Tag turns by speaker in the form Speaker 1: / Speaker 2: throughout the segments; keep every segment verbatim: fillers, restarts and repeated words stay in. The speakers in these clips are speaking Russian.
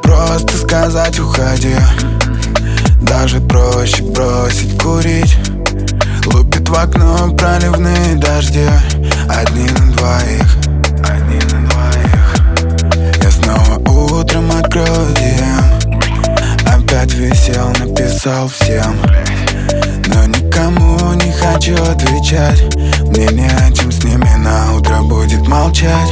Speaker 1: просто сказать уходи. Даже проще бросить курить. Лупит в окно проливные дожди. Одни на двоих, одни на двоих. Я снова утром открою ди эм. Опять висел, написал всем, но никому не хочу отвечать. Мне не о чем с ними на утро будет молчать.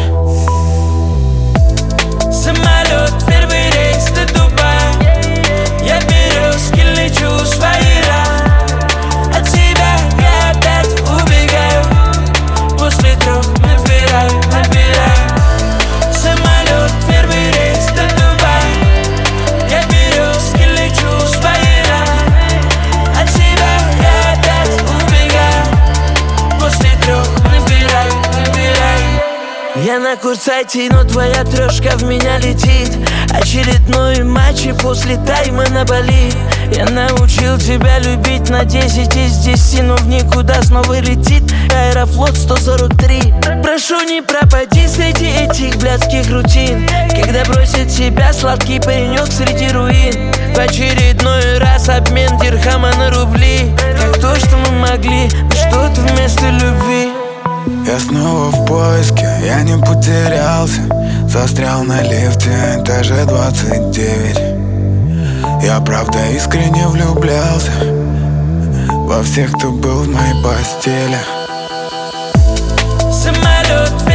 Speaker 2: Самолет, первый рейс до Дубая. Я березки лечу в свои раны. От себя я опять убегаю. После трех набираю, набираю. Самолет, первый рейс до Дубая. Я березки лечу в свои раны. От себя я опять убегаю. После трех набираю, набираю. Я на курсайте, но твоя трешка в меня летит. Очередной матч и после тайма на Бали. Я научил тебя любить на десять из десяти, но в никуда снова летит Аэрофлот сто сорок три. Прошу, не пропади среди этих блядских рутин, когда бросит тебя сладкий паренек среди руин. В очередной раз обмен дирхама на рубли. Как то, что мы могли, но что-то вместо любви.
Speaker 1: Я снова в поиске, я не потерялся. Застрял на лифте, этаже двадцать девять. Я правда искренне влюблялся во всех, кто был в моей постели.
Speaker 2: Самолет,